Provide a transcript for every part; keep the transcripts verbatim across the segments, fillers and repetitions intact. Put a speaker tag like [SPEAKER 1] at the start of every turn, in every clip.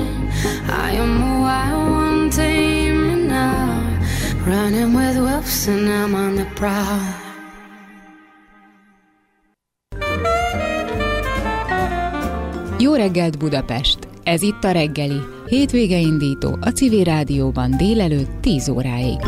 [SPEAKER 1] I am a wild one, taming now, running with wolves and I'm on the prowl.
[SPEAKER 2] Jó reggelt Budapest! Ez itt a reggeli, hétvége indító a Civil Rádióban délelőtt tíz óráig.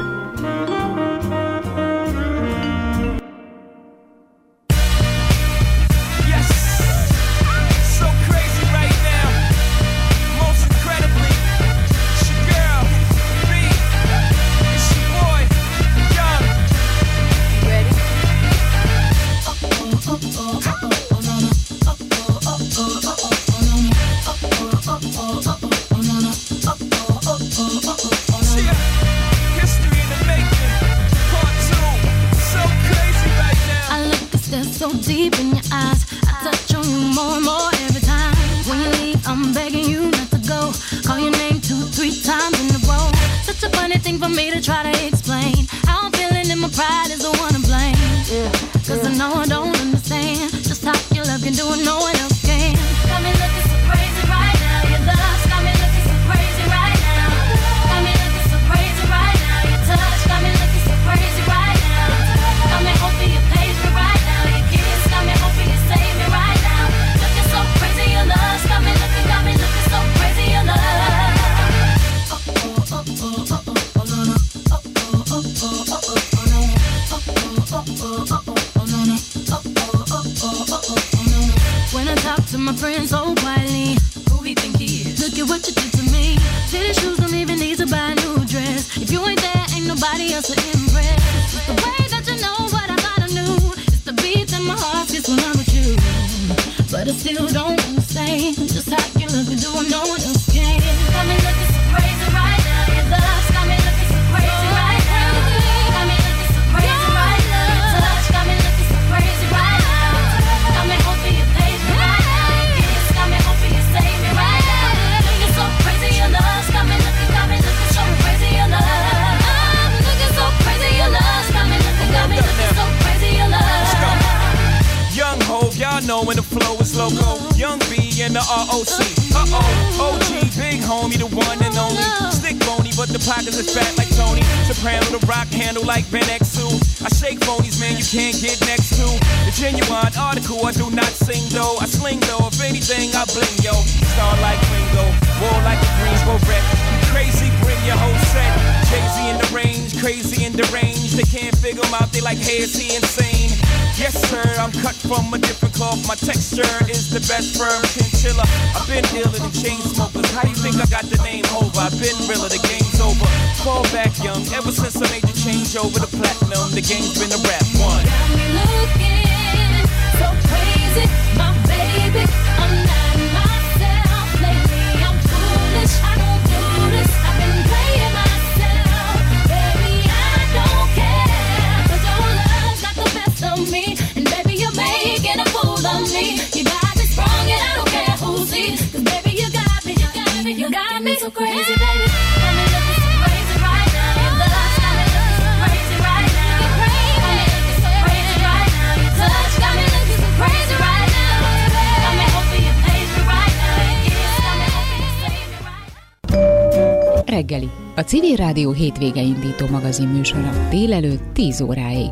[SPEAKER 2] Reggeli, a Civil Rádió hétvége indító magazin műsora délelőtt tíz óráig.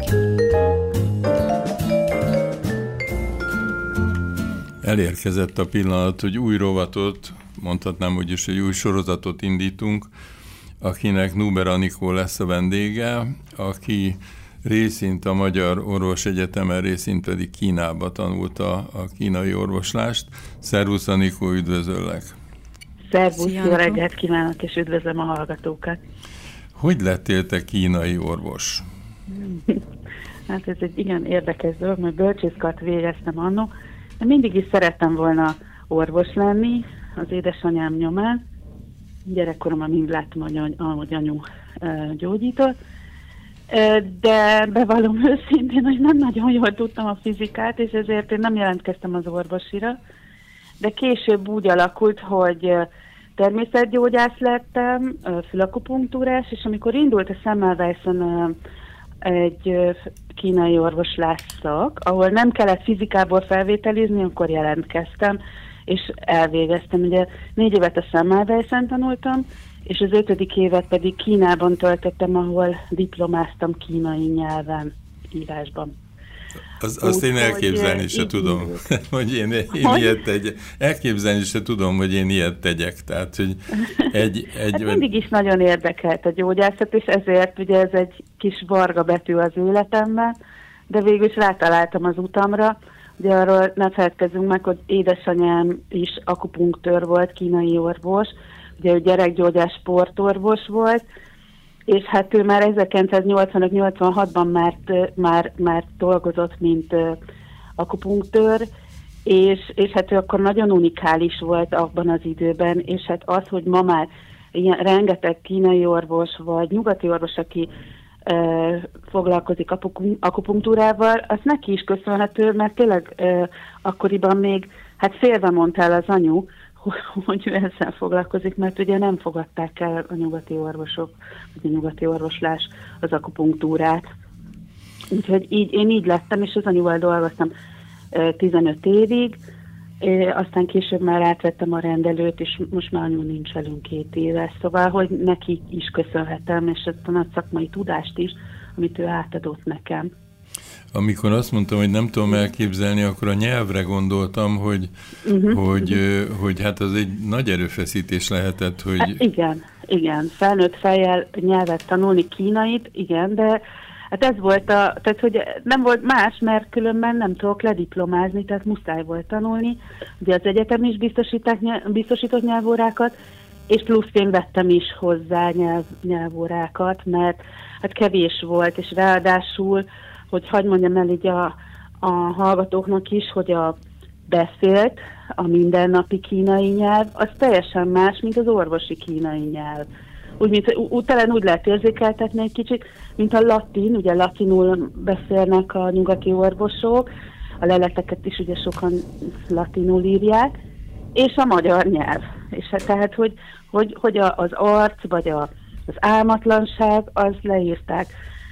[SPEAKER 3] Elérkezett a pillanat, hogy új rovatot, mondhatnám úgy is, hogy új sorozatot indítunk, akinek Nuber Anikó lesz a vendége, aki részint a Magyar Orvosegyetemen, részint pedig Kínába tanulta a kínai orvoslást. Szervusz Anikó, üdvözöllek!
[SPEAKER 4] Szervusz, jó reggelt kívánok, és üdvözlöm a hallgatókat!
[SPEAKER 3] Hogy lettél te kínai orvos?
[SPEAKER 4] Hát ez egy igen érdekes dolog, mert bölcsészkart végeztem annó, de mindig is szerettem volna orvos lenni az édesanyám nyomán. Gyerekkoromban mind láttam, ahogy anyu gyógyított, de bevallom őszintén, hogy nem nagyon jól tudtam a fizikát, és ezért én nem jelentkeztem az orvosira, de később úgy alakult, hogy természetgyógyász lettem, fülakupunktúrás, és amikor indult a Semmelweisen egy kínai orvoslás szak, ahol nem kellett fizikából felvételizni, akkor jelentkeztem, és elvégeztem. Ugye négy évet a Semmelweisen tanultam, és az ötödik évet pedig Kínában töltöttem, ahol diplomáztam kínai nyelven, írásban.
[SPEAKER 3] Az, azt Úgy, én elképzelni hogy, se tudom, hogy én, én hogy? ilyet tegyek. Elképzelni se tudom, hogy én ilyet tegyek. Tehát, hogy egy, egy, hát
[SPEAKER 4] mindig is nagyon érdekelt a gyógyászat, és ezért ugye ez egy kis varga betű az életemben, de végül is rátaláltam az utamra. Ugye arról ne feledkezzünk meg, hogy édesanyám is akupunktőr volt, kínai orvos, ugye ő gyerekgyógyász sportorvos volt, és hát ő már ezerkilencszáznyolcvanöt nyolcvanhatban már, már, már dolgozott, mint uh, akupunktőr, és, és hát ő akkor nagyon unikális volt abban az időben, és hát az, hogy ma már ilyen, rengeteg kínai orvos, vagy nyugati orvos, aki uh, foglalkozik akupunktúrával, az neki is köszönhető, mert tényleg uh, akkoriban még hát félve mondta el az anyu, hogy ő ezzel foglalkozik, mert ugye nem fogadták el a nyugati orvosok, vagy a nyugati orvoslás az akupunktúrát. Úgyhogy így, én így lettem, és az anyuval dolgoztam tizenöt évig, aztán később már átvettem a rendelőt, és most már anyu nincs velünk két éve, szóval, hogy neki is köszönhetem, és ezt a nagy szakmai tudást is, amit ő átadott nekem.
[SPEAKER 3] Amikor azt mondtam, hogy nem tudom elképzelni, akkor a nyelvre gondoltam, hogy, uh-huh. hogy, uh, hogy hát az egy nagy erőfeszítés lehetett, hogy... Hát
[SPEAKER 4] igen, igen. Felnőtt fejjel nyelvet tanulni, kínait, igen, de hát ez volt a... Tehát, hogy nem volt más, mert különben nem tudok lediplomázni, tehát muszáj volt tanulni. Ugye az egyetem is biztosított nyelvórákat, és plusz én vettem is hozzá nyelv, nyelvórákat, mert hát kevés volt, és ráadásul hogy hagyd mondjam el így a, a hallgatóknak is, hogy a beszélt, a mindennapi kínai nyelv, az teljesen más, mint az orvosi kínai nyelv. Úgy, mint, ú, talán úgy lehet érzékeltetni egy kicsit, mint a latin, ugye latinul beszélnek a nyugati orvosok, a leleteket is ugye sokan latinul írják, és a magyar nyelv. És hát tehát, hogy, hogy, hogy a, az arc, vagy a, az álmatlanság, az leírták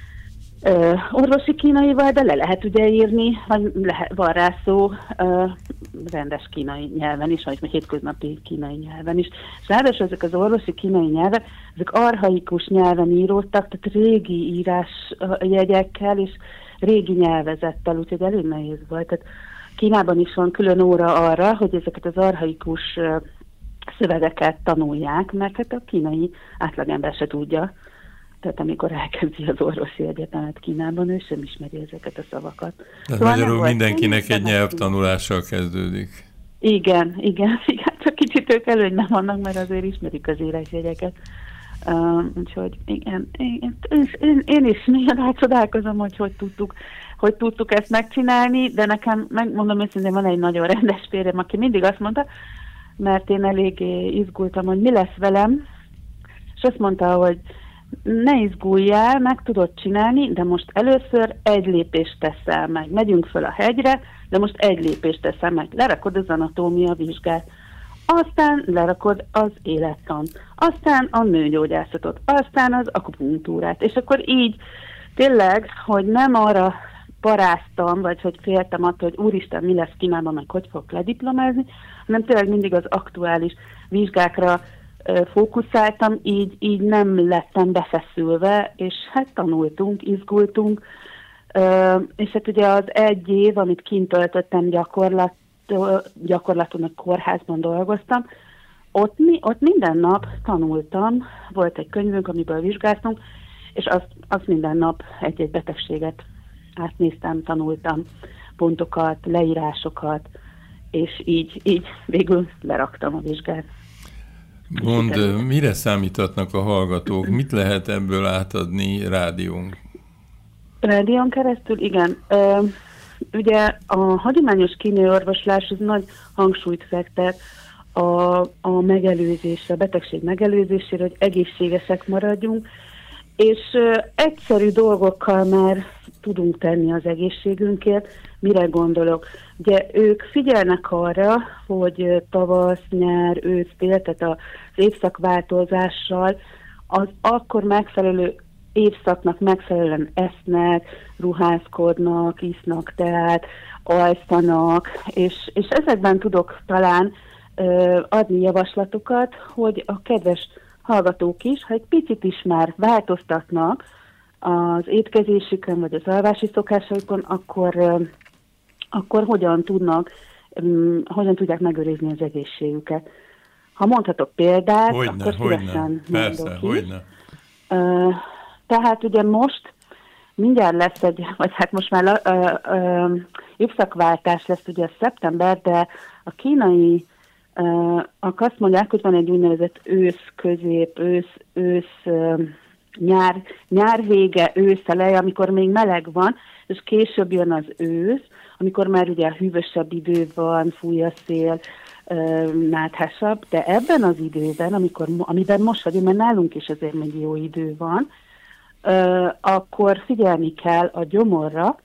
[SPEAKER 4] Uh, orvosi kínaival, de le lehet ugye írni, vagy lehet, van rá szó uh, rendes kínai nyelven is, vagy hétköznapi kínai nyelven is. És ráadásul ezek az orvosi kínai nyelvek, ezek archaikus nyelven íródtak, tehát régi írásjegyekkel és régi nyelvezettel, úgyhogy elég nehéz volt. Tehát Kínában is van külön óra arra, hogy ezeket az archaikus uh, szövegeket tanulják, mert hát a kínai átlagember se tudja. Tehát amikor elkezdi az orvosi egyetemet Kínában, ő sem ismeri ezeket a szavakat.
[SPEAKER 3] Tehát szóval magyarul mindenkinek egy nyelvtanulással kezdődik.
[SPEAKER 4] Igen, igen, igen, csak kicsit ők előnyben vannak, mert azért ismerik az írásjegyeket. Uh, úgyhogy igen, én, én, én is nagyon átcsodálkozom, hogy hogy tudtuk, hogy tudtuk ezt megcsinálni, de nekem, megmondom őszintén, van egy nagyon rendes férjem, aki mindig azt mondta, mert én eléggé izgultam, hogy mi lesz velem, és azt mondta, hogy ne izguljál, meg tudod csinálni, de most először egy lépést teszel meg. Megyünk föl a hegyre, de most egy lépést teszel meg. Lerakod az anatómia vizsgát, aztán lerakod az élettant, aztán a nőgyógyászatot, aztán az akupunktúrát. És akkor így tényleg, hogy nem arra paráztam, vagy hogy féltem attól, hogy úristen, mi lesz Kínában, meg hogy fogok lediplomázni, hanem tényleg mindig az aktuális vizsgákra fókuszáltam, így, így nem lettem befeszülve, és hát tanultunk, izgultunk, és hát ugye az egy év, amit kint töltöttem gyakorlat, gyakorlaton a kórházban dolgoztam, ott, mi, ott minden nap tanultam, volt egy könyvünk, amiből vizsgáztunk, és azt, azt minden nap egy-egy betegséget átnéztem, tanultam, pontokat, leírásokat, és így, így végül leraktam a vizsgát.
[SPEAKER 3] Mondd, mire számíthatnak a hallgatók? Mit lehet ebből átadni rádión?
[SPEAKER 4] Rádión keresztül, igen. Ö, ugye a hagyományos kínai orvoslás az nagy hangsúlyt fektet a, a megelőzésre, a betegség megelőzésére, hogy egészségesek maradjunk, és ö, egyszerű dolgokkal már tudunk tenni az egészségünkért. Mire gondolok? Ugye ők figyelnek arra, hogy tavasz, nyár, ősz, tél, tehát az évszakváltozással az akkor megfelelő évszaknak megfelelően esznek, ruházkodnak, isznak, tehát alszanak, és, és ezekben tudok talán ö, adni javaslatokat, hogy a kedves hallgatók is, ha egy picit is már változtatnak az étkezésükön, vagy az alvási szokásaikon, akkor, ö, akkor hogyan tudnak, ö, hogyan tudják megőrizni az egészségüket. Ha mondhatok példát,
[SPEAKER 3] hogyne,
[SPEAKER 4] akkor szívesen
[SPEAKER 3] Persze, hogyne.
[SPEAKER 4] Uh, tehát ugye most mindjárt lesz egy, vagy hát most már uh, uh, évszakváltás lesz ugye szeptember, de a kínai, uh, azt mondják, hogy van egy úgynevezett ősz közép, ősz, ősz uh, nyár, nyár vége, ősz eleje, amikor még meleg van, és később jön az ősz, amikor már ugye hűvösebb idő van, fúj a szél, náthásabb, de ebben az időben, amikor, amiben most vagyunk, mert nálunk is azért még jó idő van, akkor figyelni kell a gyomorra,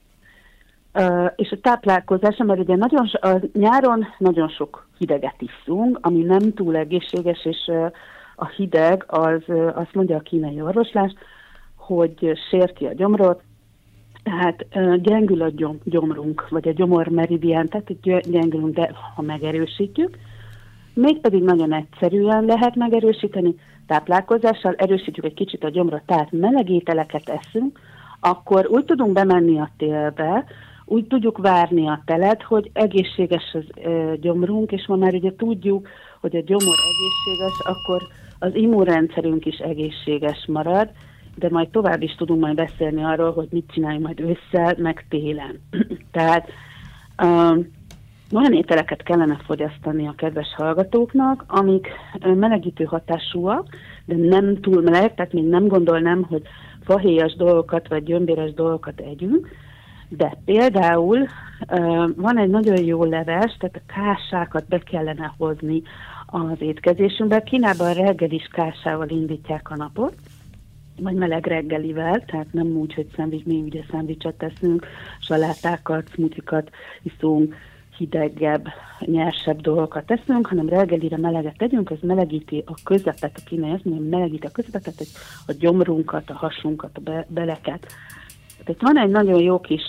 [SPEAKER 4] és a táplálkozásra, mert ugye nagyon, a nyáron nagyon sok hideget iszunk, ami nem túl egészséges, és a hideg, az, azt mondja a kínai orvoslás, hogy sérti a gyomrot, tehát gyengül a gyom, gyomrunk, vagy a gyomormeridián, tehát gyengülünk, de ha megerősítjük, mégpedig nagyon egyszerűen lehet megerősíteni, táplálkozással erősítjük egy kicsit a gyomrat, tehát meleg ételeket eszünk, akkor úgy tudunk bemenni a télbe, úgy tudjuk várni a telet, hogy egészséges az ö, gyomrunk, és ma már ugye tudjuk, hogy a gyomor egészséges, akkor az immunrendszerünk is egészséges marad, de majd tovább is tudunk majd beszélni arról, hogy mit csináljunk majd ősszel, meg télen. Tehát um, olyan ételeket kellene fogyasztani a kedves hallgatóknak, amik melegítő hatásúak, de nem túl meleg, tehát még nem gondolnám, hogy fahéjas dolgokat vagy gyömbéres dolgokat együnk, de például uh, van egy nagyon jó leves, tehát a kásákat be kellene hozni az étkezésünkbe. Kínában reggel is kásával indítják a napot, vagy meleg reggelivel, tehát nem úgy, hogy szendvics, mi ugye szendvicset teszünk, salátákat, smoothikat iszunk, hidegebb, nyersebb dolgokat teszünk, hanem reggelire meleget tegyünk, ez melegíti a közepet, a kínai azt mondja, melegíti a közepet, tehát a gyomrunkat, a hasunkat, a be- beleket. Tehát van egy nagyon jó kis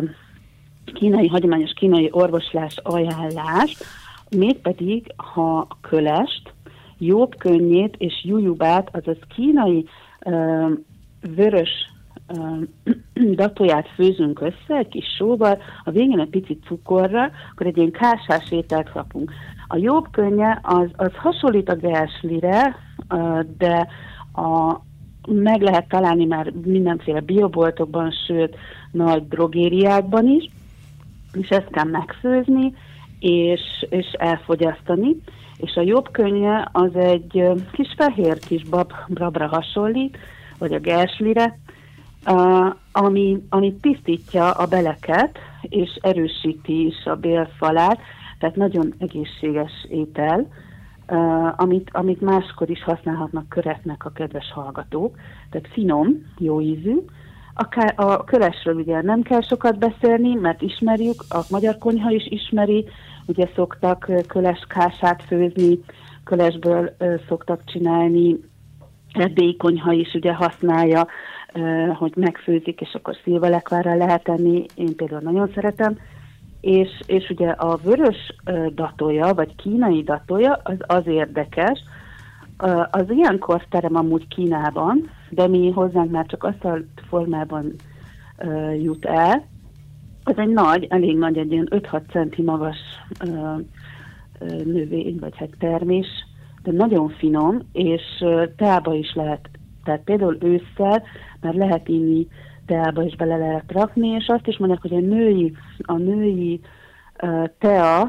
[SPEAKER 4] kínai, hagyományos kínai orvoslás ajánlás, mégpedig, ha a kölest, jódkönnyét és jujubát, azaz kínai uh, vörös uh, datóját főzünk össze egy kis sóval, a végén egy picit cukorra, akkor egy ilyen kásás ételt kapunk. A jódkönnye az, az hasonlít a gerslire, uh, de a, meg lehet találni már mindenféle bioboltokban, sőt nagy drogériákban is, és ezt kell megfőzni, és, és elfogyasztani. És a jobbkönnye az egy kis fehér kis bab, babra hasonlít, vagy a gerslire, uh, ami, ami tisztítja a beleket, és erősíti is a bélfalát, tehát nagyon egészséges étel, uh, amit, amit máskor is használhatnak köreknek a kedves hallgatók, tehát finom, jó ízű. A, a kölesről ugye nem kell sokat beszélni, mert ismerjük, a magyar konyha is ismeri, ugye szoktak köles kását főzni, kölesből ö, szoktak csinálni, erdélyi konyha is ugye használja, ö, hogy megfőzik, és akkor szilvalekvárral lehet enni, én például nagyon szeretem, és, és ugye a vörös ö, datója, vagy kínai datója, az az érdekes, ö, az ilyenkor terem amúgy Kínában, de mi hozzánk már csak asztalt formában ö, jut el. Ez egy nagy, elég nagy, egy ilyen öt-hat centi magas ö, ö, növény, vagy hát termés, de nagyon finom, és ö, teába is lehet, tehát például ősszel már lehet inni, teába is bele lehet rakni, és azt is mondják, hogy a női, a női ö, tea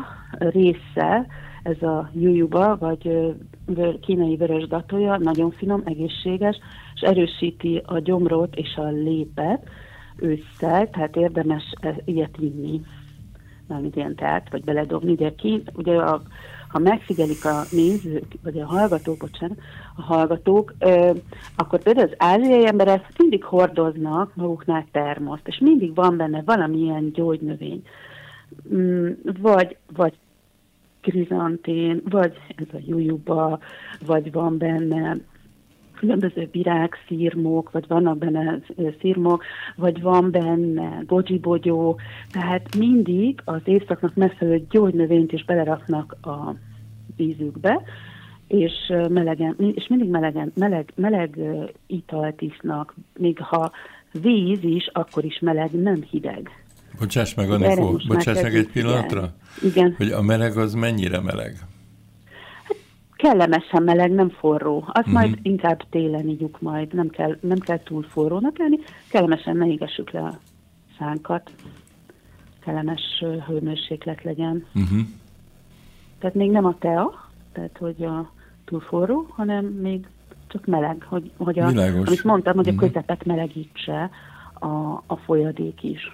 [SPEAKER 4] része, ez a jujuba, vagy ö, kínai vörös datója, nagyon finom, egészséges, és erősíti a gyomrot és a lépet ősszel, tehát érdemes ilyet inni, mármint ilyen teát, vagy beledobni, de ki, ugye a, ha megfigyelik a nézők, vagy a hallgatók, bocsánat, a hallgatók, ö, akkor például az ázsiai emberek mindig hordoznak maguknál termoszt, és mindig van benne valamilyen gyógynövény, mm, vagy, vagy krizantén, vagy ez a jujuba, vagy van benne különböző virág, szirmok, vagy vannak benne szirmok, vagy van benne goji-bogyó, tehát mindig az éjszaknak megfelelő gyógynövényt is beleraknak a vízükbe, és, melegen, és mindig melegen, meleg, meleg italt isznak, még ha víz is, akkor is meleg, nem hideg.
[SPEAKER 3] Bocsáss meg, Anikó, bocsáss meg egy pillanatra?
[SPEAKER 4] Igen.
[SPEAKER 3] Hogy a meleg az mennyire meleg?
[SPEAKER 4] Hát kellemesen meleg, nem forró. Azt uh-huh. majd inkább télen igyuk majd, nem kell, nem kell túl forrónak lenni, kellemesen ne égessük le a szánkat, kellemes hőmérséklet legyen. Uh-huh. Tehát még nem a tea, tehát hogy a túl forró, hanem még csak meleg, hogy, hogy a, amit mondtam, hogy a közepet melegítse a, a folyadék is.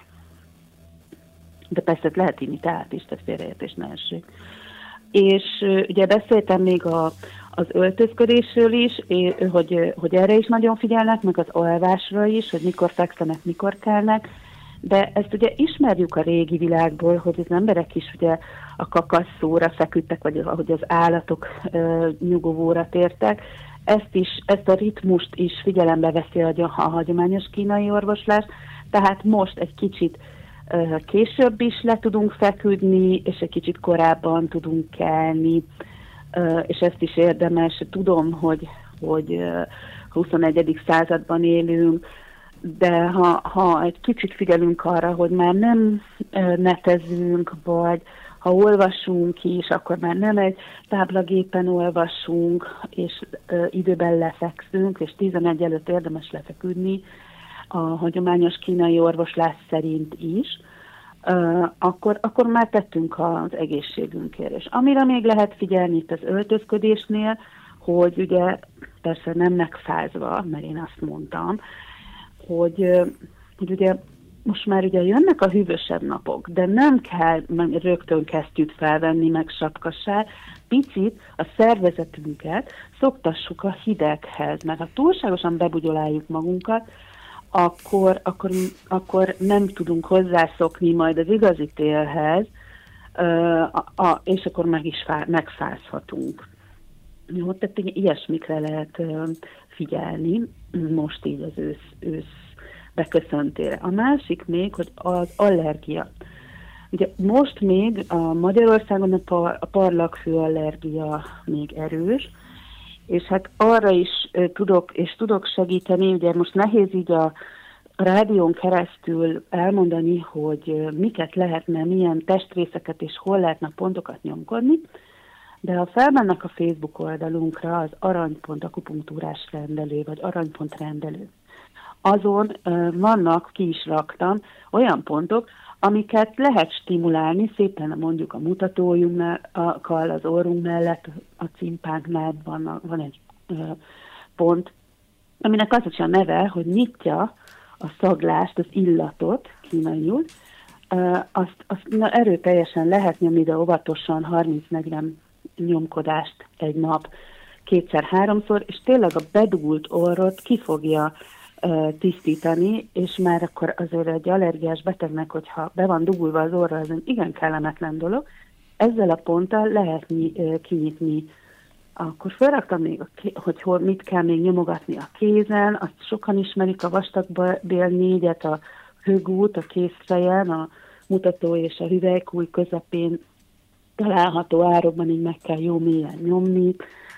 [SPEAKER 4] De persze lehet inni teát is, tehát félreértés ne essék. És ugye beszéltem még a, az öltözködésről is, és, hogy, hogy erre is nagyon figyelnek, meg az alvásra is, hogy mikor fekszenek, mikor kelnek, de ezt ugye ismerjük a régi világból, hogy az emberek is ugye a kakasszóra feküdtek, vagy ahogy az állatok ö, nyugovóra tértek. Ezt is, ezt a ritmust is figyelembe veszi a, a hagyományos kínai orvoslás, tehát most egy kicsit ö, később is le tudunk feküdni, és egy kicsit korábban tudunk kelni, ö, és ezt is érdemes. Tudom, hogy, hogy ö, huszonegyedik században élünk, de ha, ha egy kicsit figyelünk arra, hogy már nem ö, netezünk, vagy ha olvasunk is, akkor már nem egy táblagépen olvasunk, és ö, időben lefekszünk, és tizenegy előtt érdemes lefeküdni a hagyományos kínai orvoslás szerint is, ö, akkor, akkor már tettünk az egészségünkért. És amire még lehet figyelni itt az öltözködésnél, hogy ugye persze nem megfázva, mert én azt mondtam, hogy, hogy ugye most már ugye jönnek a hűvösebb napok, de nem kell rögtön kesztyűt felvenni, meg sapkasát, picit a szervezetünket szoktassuk a hideghez, mert ha túlságosan bebugyoláljuk magunkat, akkor, akkor, akkor nem tudunk hozzászokni majd az igazi télhez, és akkor meg is fá, megfázhatunk. Jó, tehát ilyesmikre lehet figyelni, most így az ősz, ősz beköszöntére. A másik még, hogy az allergia. Ugye most még a Magyarországon a, par, a parlagfő allergia még erős, és hát arra is uh, tudok, és tudok segíteni, ugye most nehéz így a, a rádión keresztül elmondani, hogy uh, miket lehetne, milyen testrészeket és hol lehetne pontokat nyomkodni, de ha felmennek a Facebook oldalunkra az arany.pont akupunktúrás rendelő, vagy arany.pont rendelő, azon uh, vannak, ki is raktam, olyan pontok, amiket lehet stimulálni, szépen mondjuk a mutatójunkkal, az orrunk mellett, a cimpánknál van, van egy uh, pont, aminek az is a neve, hogy nyitja a szaglást, az illatot, kínaiul, uh, azt, azt na, erőteljesen lehet nyomni, de óvatosan harminc-negyven nyomkodást egy nap, kétszer-háromszor, és tényleg a bedugult orrot ki fogja uh, tisztítani, és már akkor azért egy allergiás betegnek, hogyha be van dugulva az orra, az egy igen kellemetlen dolog, ezzel a ponttal lehet uh, kinyitni. Akkor felraktam még, a ké- hogy hol, mit kell még nyomogatni a kézen, azt sokan ismerik, a vastagbél négyet, a hőgút, a kézfejen, a mutató és a hüvelykúj közepén található árokban így meg kell jó mélyen nyomni,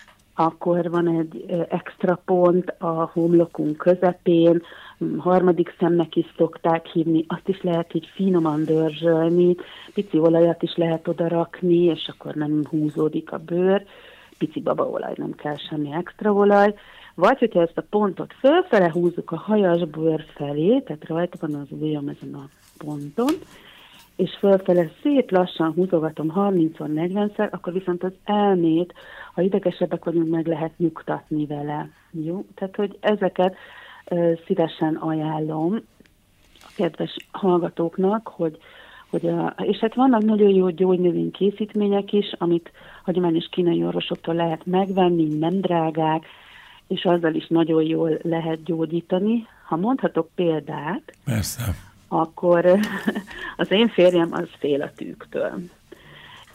[SPEAKER 4] akkor van egy extra pont a homlokunk közepén, harmadik szemnek is szokták hívni, azt is lehet így finoman dörzsölni, pici olajat is lehet oda rakni, és akkor nem húzódik a bőr, pici babaolaj, nem kell semmi extra olaj, vagy hogyha ezt a pontot fölfele húzzuk a hajas bőr felé, tehát rajta van az ujjam ezen a ponton, és fölfele szép lassan húzogatom harminc-negyvenszer, akkor viszont az elmét, ha idegesebbek vagyunk, meg lehet nyugtatni vele. Jó? Tehát, hogy ezeket e, szívesen ajánlom a kedves hallgatóknak, hogy, hogy a, és hát vannak nagyon jó gyógynövény készítmények is, amit hagyományos kínai orvosoktól lehet megvenni, nem drágák, és azzal is nagyon jól lehet gyógyítani. Ha mondhatok példát,
[SPEAKER 3] persze,
[SPEAKER 4] akkor az én férjem az fél a tűktől.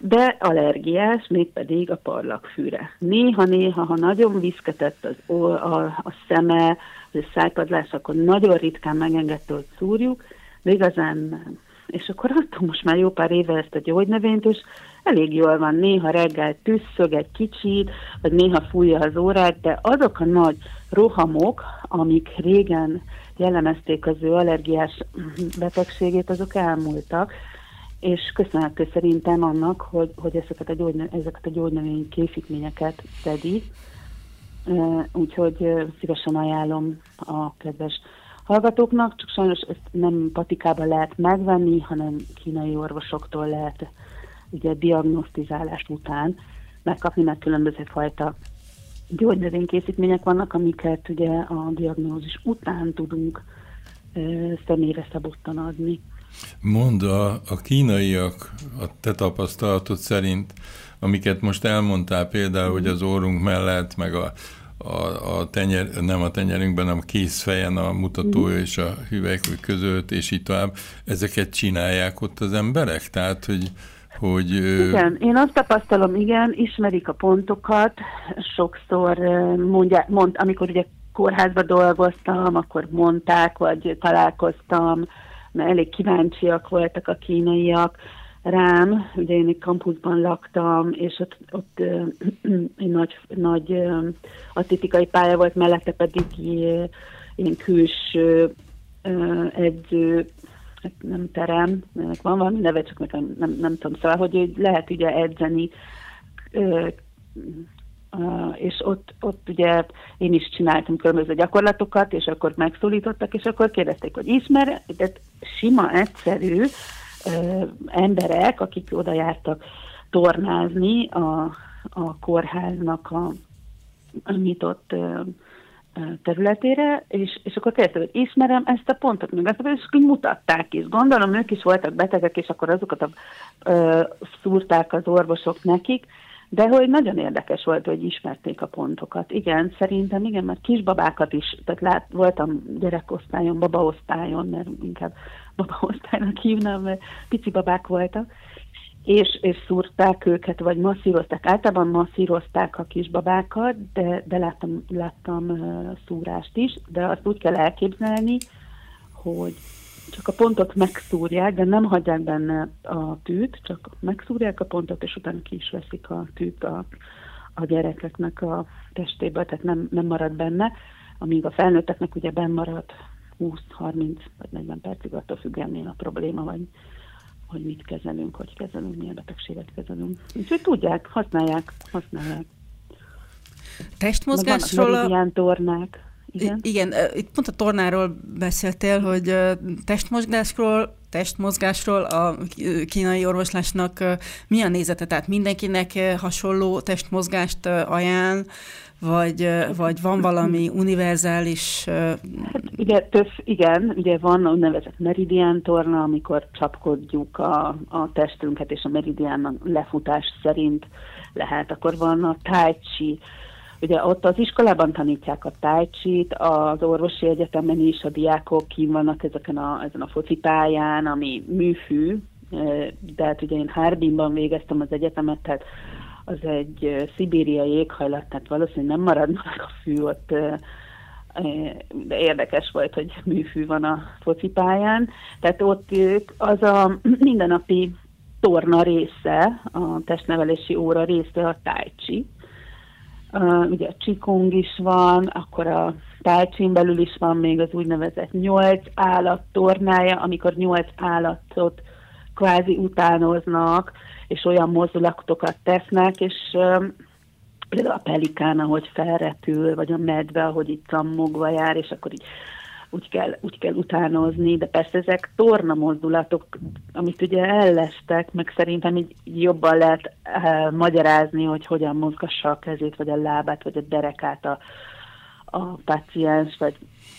[SPEAKER 4] de allergiás, mégpedig a parlagfűre. Néha-néha, ha nagyon viszketett az a, a, a szeme, vagy a szájpadlás, akkor nagyon ritkán megengedte, hogy szúrjuk, de igazán nem. És akkor adtam most már jó pár éve ezt a gyógynövényt, és elég jól van, néha reggel tüsszög egy kicsit, vagy néha fújja az órát, de azok a nagy rohamok, amik régen jellemezték az ő allergiás betegségét, azok elmúltak, és köszönhető szerintem annak, hogy, hogy ezeket a, gyógynö, ezeket a gyógynövény készítményeket szedi, úgyhogy szívesen ajánlom a kedves hallgatóknak, csak sajnos ezt nem patikában lehet megvenni, hanem kínai orvosoktól lehet ugye diagnosztizálás után megkapni, mert különböző fajta gyógynövénykészítmények vannak, amiket ugye a diagnózis után tudunk ö, személyre szabottan adni.
[SPEAKER 3] Mondd, a, a kínaiak a te tapasztalatod szerint, amiket most elmondtál például, mm. hogy az orrunk mellett, meg a, a, a tenyer, nem a tenyerünkben, hanem a kézfejen a mutatója mm. és a hüvelykúj között, és így tovább, ezeket csinálják ott az emberek? Tehát, hogy Hogy,
[SPEAKER 4] igen, én azt tapasztalom, igen, ismerik a pontokat, sokszor mondják, mond, amikor ugye kórházban dolgoztam, akkor mondták, vagy találkoztam, mert elég kíváncsiak voltak a kínaiak rám, ugye én egy kampuszban laktam, és ott, ott egy nagy, nagy atlétikai pálya volt, mellette pedig ilyen külső edző, nem terem, ennek van valami neve, csak nekem nem, nem tudom, szóval, hogy lehet ugye edzeni, és ott, ott ugye én is csináltam különböző gyakorlatokat, és akkor megszólítottak, és akkor kérdezték, hogy ismer, de sima, egyszerű emberek, akik oda jártak tornázni a, a kórháznak a, a nyitott területére, és, és akkor kérdezte, hogy ismerem ezt a pontot, meg azt, és akkor mutatták is. Gondolom, ők is voltak betegek, és akkor azokat a, ö, szúrták az orvosok nekik, de hogy nagyon érdekes volt, hogy ismerték a pontokat. Igen, szerintem, igen, mert kisbabákat is, tehát lát, voltam gyerekosztályon, babaosztályon, mert inkább babaosztálynak hívnám, mert pici babák voltak, és, és szúrták őket, vagy masszírozták. Általában masszírozták a kisbabákat, de, de láttam, láttam uh, szúrást is, de azt úgy kell elképzelni, hogy csak a pontot megszúrják, de nem hagyják benne a tűt, csak megszúrják a pontot, és utána ki is veszik a tűt a, a gyerekeknek a testéből, tehát nem, nem marad benne, amíg a felnőtteknek ugye benn marad húsz, harminc vagy negyven percig, attól függően milyen a probléma, vagy hogy mit kezelünk, hogy kezelünk, milyen betegséget kezelünk. Úgyhogy tudják, használják, használják.
[SPEAKER 5] Testmozgásról...
[SPEAKER 4] Vannak ilyen tornák. Igen?
[SPEAKER 5] Igen, itt pont a tornáról beszéltél, hogy testmozgásról, testmozgásról a kínai orvoslásnak mi a nézete? Tehát mindenkinek hasonló testmozgást ajánl, vagy, vagy van valami univerzális...
[SPEAKER 4] Hát ugye több, igen, ugye van a úgynevezett meridián torna, amikor csapkodjuk a, a testünket, és a meridián lefutás szerint lehet. Akkor van a tai chi. Ugye ott az iskolában tanítják a tai chi-t, az orvosi egyetemen is a diákok kín vannak ezeken a, ezen a focipályán, ami műfű, de hát ugye én Harbinban végeztem az egyetemet, tehát az egy szibériai éghajlat, tehát valószínűleg nem maradna meg a fű ott, de érdekes volt, hogy műfű van a focipályán. Tehát ott az a mindennapi torna része, a testnevelési óra része a tai chi. Uh, ugye a qigong is van, akkor a tai chin belül is van még az úgynevezett nyolc állat tornája, amikor nyolc állatot kvázi utánoznak, és olyan mozdulatokat tesznek, és um, például a pelikán, ahogy felrepül, vagy a medve, ahogy itt cammogva jár, és akkor így úgy kell, úgy kell utánozni, de persze ezek torna mozdulatok, amit ugye ellestek, meg szerintem így jobban lehet uh, magyarázni, hogy hogyan mozgassa a kezét, vagy a lábát, vagy a derekát a, a páciens, vagy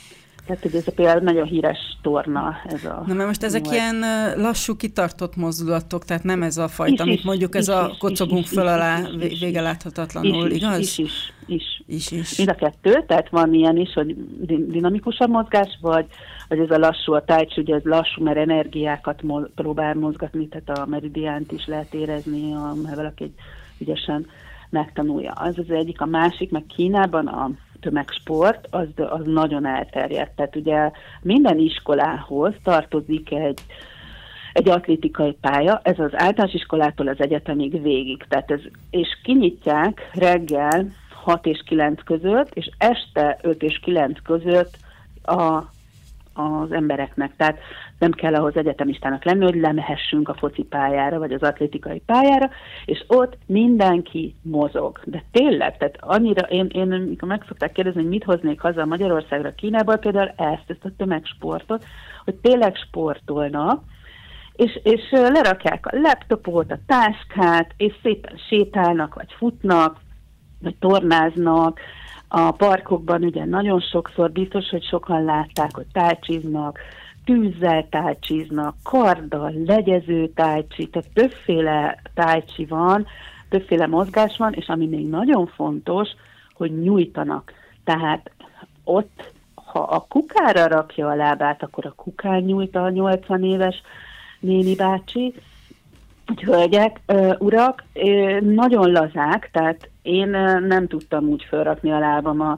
[SPEAKER 4] Tehát, hogy ez a például nagyon híres torna. Ez a
[SPEAKER 5] Na, mert most ezek
[SPEAKER 4] nyolc.
[SPEAKER 5] ilyen lassú, kitartott mozdulatok, tehát nem ez a fajta,
[SPEAKER 4] is,
[SPEAKER 5] amit
[SPEAKER 4] is,
[SPEAKER 5] mondjuk ez
[SPEAKER 4] is,
[SPEAKER 5] a
[SPEAKER 4] is,
[SPEAKER 5] kocogunk
[SPEAKER 4] is,
[SPEAKER 5] föl
[SPEAKER 4] is,
[SPEAKER 5] alá
[SPEAKER 4] is, is, is,
[SPEAKER 5] vége láthatatlanul,
[SPEAKER 4] is,
[SPEAKER 5] igaz?
[SPEAKER 4] Is, is, is.
[SPEAKER 5] Is, is.
[SPEAKER 4] Mind a kettő, tehát van ilyen is, hogy dinamikusabb mozgás, vagy, vagy ez a lassú, a tai chi, ugye ez lassú, mert energiákat mo- próbál mozgatni, tehát a meridiánt is lehet érezni, ha valaki ügyesen megtanulja. Az az egyik, a másik, meg Kínában a tömegsport, az, az nagyon elterjedt. Tehát ugye minden iskolához tartozik egy, egy atlétikai pálya, ez az általános iskolától az egyetemig végig. Tehát ez, és kinyitják reggel hat és kilenc között, és este öt és kilenc között a, az embereknek. Tehát nem kell ahhoz egyetemistának lenni, hogy lemehessünk a focipályára, vagy az atlétikai pályára, és ott mindenki mozog. De tényleg, tehát annyira, én, én amikor meg szokták kérdezni, hogy mit hoznék haza Magyarországra, Kínából, például ezt, ezt a tömegsportot, hogy tényleg sportolnak, és, és lerakják a laptopot, a táskát, és szépen sétálnak, vagy futnak, vagy tornáznak. A parkokban ugye nagyon sokszor, biztos, hogy sokan látták, hogy tájcsiznak, tűzzel tájcsiznak, karddal, legyező tájcsi, tehát többféle tájcsi van, többféle mozgás van, és ami még nagyon fontos, hogy nyújtanak. Tehát ott, ha a kukára rakja a lábát, akkor a kukán nyújt a nyolcvan éves néni bácsi, hölgyek, urak, nagyon lazák, tehát én nem tudtam úgy felrakni a lábam a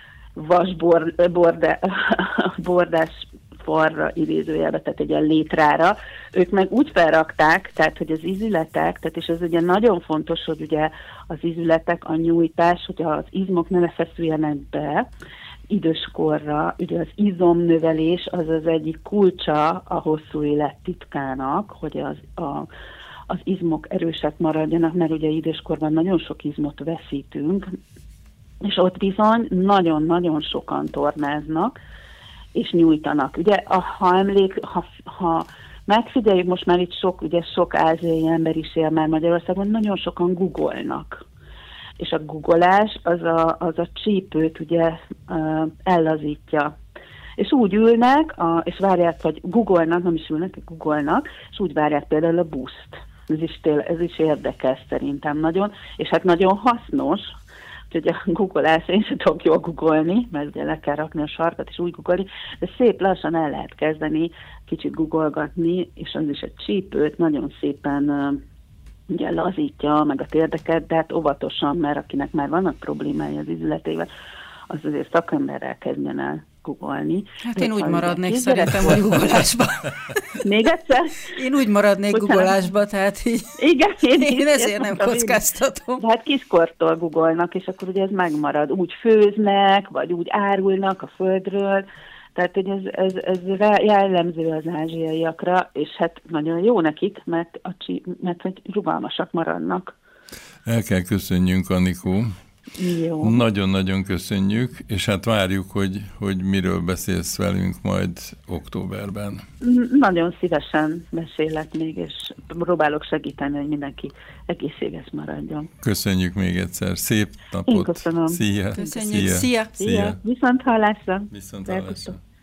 [SPEAKER 4] vasbordás falra idézőjelbe, tehát egy ilyen létrára. Ők meg úgy felrakták, tehát hogy az izületek, tehát és ez ugye nagyon fontos, hogy ugye az izületek, a nyújtás, hogy az izmok ne feszüljenek be időskorra, ugye az izomnövelés az az egyik kulcsa a hosszú élet titkának, hogy az a az izmok erősek maradjanak, mert ugye időskorban nagyon sok izmot veszítünk, és ott bizony nagyon-nagyon sokan tornáznak, és nyújtanak. Ugye, ha emlék, ha, ha megfigyeljük, most már itt sok, ugye sok ázsiai ember is él már Magyarországon, nagyon sokan googolnak. És a googolás az a, az a csípőt ugye ellazítja. És úgy ülnek, a, és várják, vagy googolnak, nem is ülnek, googolnak, és úgy várják például a buszt. Ez is, tél, ez is érdekes szerintem nagyon, és hát nagyon hasznos, úgyhogy a googolás, én sem tudok jól googolni, mert ugye le kell rakni a sarkat és úgy googolni, de szép lassan el lehet kezdeni kicsit googolgatni, és az is egy csípőt nagyon szépen uh, ugye lazítja meg a térdeket, de hát óvatosan, mert akinek már vannak problémái az izületével, az azért szakemberrel kezdjen el googolni.
[SPEAKER 5] Hát én úgy maradnék szerintem, hogy googolásban.
[SPEAKER 4] Még egyszer?
[SPEAKER 5] Én úgy maradnék googolásba, tehát így.
[SPEAKER 4] Igen, én,
[SPEAKER 5] én ezért nem kockáztatom.
[SPEAKER 4] Hát kiskortól googolnak, és akkor ugye ez megmarad. Úgy főznek, vagy úgy árulnak a földről, tehát hogy ez, ez, ez jellemző az ázsiaiakra, és hát nagyon jó nekik, mert, a, mert hogy rugalmasak maradnak.
[SPEAKER 3] El kell köszönjünk, Anikó.
[SPEAKER 4] Jó.
[SPEAKER 3] Nagyon-nagyon köszönjük, és hát várjuk, hogy, hogy miről beszélsz velünk majd októberben.
[SPEAKER 4] Nagyon szívesen mesélek még, és próbálok segíteni, hogy mindenki egészséges maradjon.
[SPEAKER 3] Köszönjük még egyszer. Szép napot.
[SPEAKER 4] Én köszönöm.
[SPEAKER 3] Szia.
[SPEAKER 5] Köszönjük. Szia.
[SPEAKER 3] Szia. Szia.
[SPEAKER 4] Viszont hallásra.
[SPEAKER 3] Viszont hallásra.